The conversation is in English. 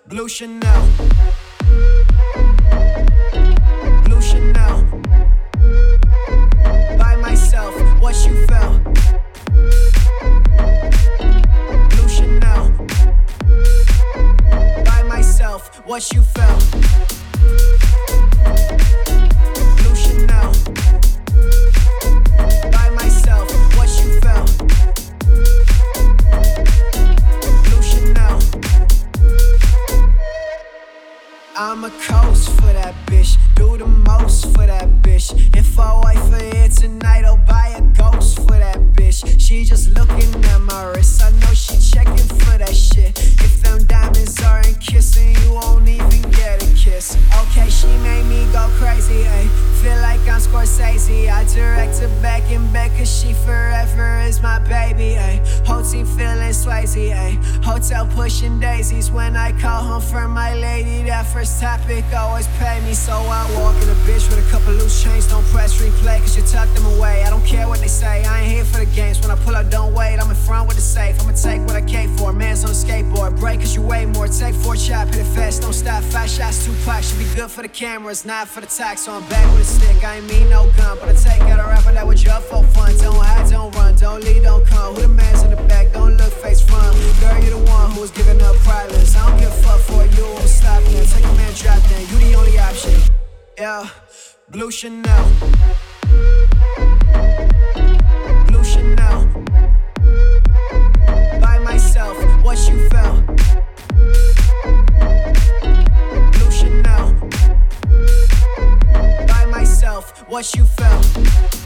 Blue Chanel. Blue Chanel. By myself, what you felt. Blue Chanel. By myself, what you felt. Blue Chanel. By myself, what you felt. Blue Chanel. I'm a coast for that bitch, do the most for that bitch. If I wait for it tonight, I'll buy a ghost for that bitch. She just looking at my wrist, I know she checking for that shit. If them diamonds aren't kissing, you won't even get a kiss. Okay, she made me go crazy, ayy. Feel like I'm Scorsese, I direct her back in bed, cause she forever is my baby, ayy. Whole team feeling Swayze, ayy. Hotel pushing daisies when I call home for my lady. That first topic always pay me, so I walk in a bitch with a couple loose chains. Don't press replay, cause you tuck them away. I don't care what they say, I ain't here for the games. When I pull up, don't wait, I'm in front with the safe. I'ma take what I came for, man's on a skateboard. Break cause you weigh more, take 4 chop, hit it fast, don't stop. 5 shots, 2 packs, should be good for the cameras, not for the tax. So I'm back with a stick, I ain't mean no gun, but I take out a rapper that was up for fun. Don't hide, don't run, don't lead, don't come. Who the man's in the back, don't look face front. Girl, you the one who was giving up privates. I don't give a fuck for you, I'ma stop now. Take a man, drop down, you the only option. Yeah, Blue Chanel. Blue Chanel. By myself, what you felt. Blue Chanel. By myself, what you felt.